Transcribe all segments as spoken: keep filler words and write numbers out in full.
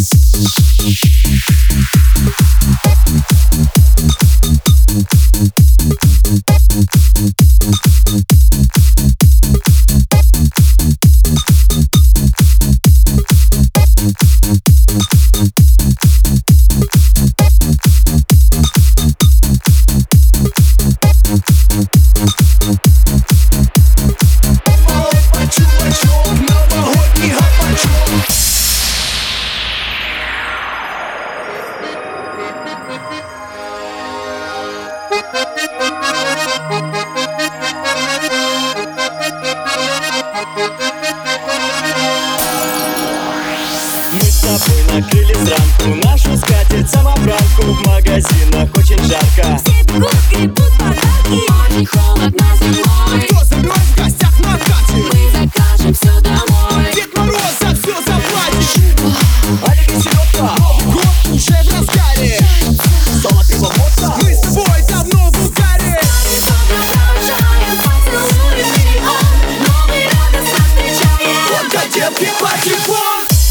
Накрыли сранку, нашу скатерть самобранку. В магазинах очень жарко, все бегут, гребут подарки. Очень холодно зимой. Кто зовет в гостях на кате? Мы закажем все домой. Дед Мороз за все заплатит. Олег и Серёга, Новый год уже в разгаре. соло, пиво, водка. Мы с тобой давно в угаре. Продолжаем, поцелуем миллион. Новый радостно встречаем. Только девки патефон.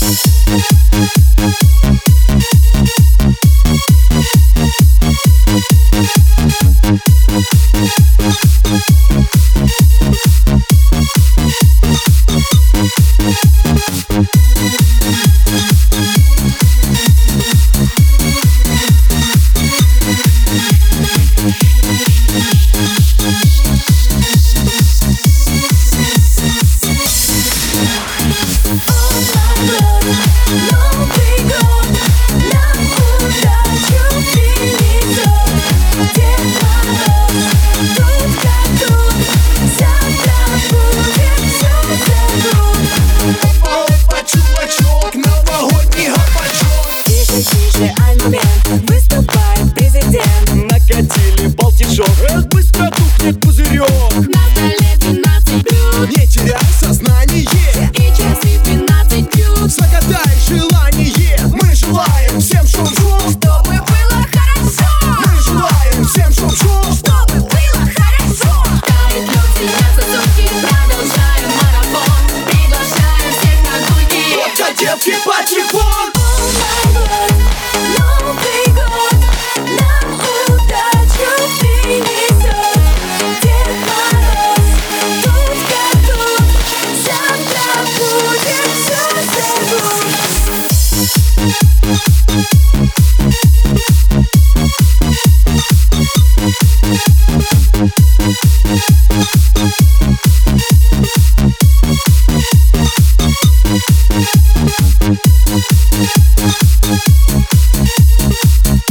Тише, ай, момент, выступает президент. Накатили болтишок, Эх, быстро тухнет пузырек. На столе двенадцать блюд. Не теряй сознание. И часы двенадцать бьют. Загадай желание. Мы желаем всем шум-шум, Чтобы было хорошо. мы желаем всем шум-шум. Чтобы было хорошо. Тает лед, светятся сутки. Продолжаем марафон. Приглашаем всех на дуги. Только девки патефон. Новый год нам удачу принесет. Дед Мороз тут готов. Завтра будет все забудь. We'll be right back.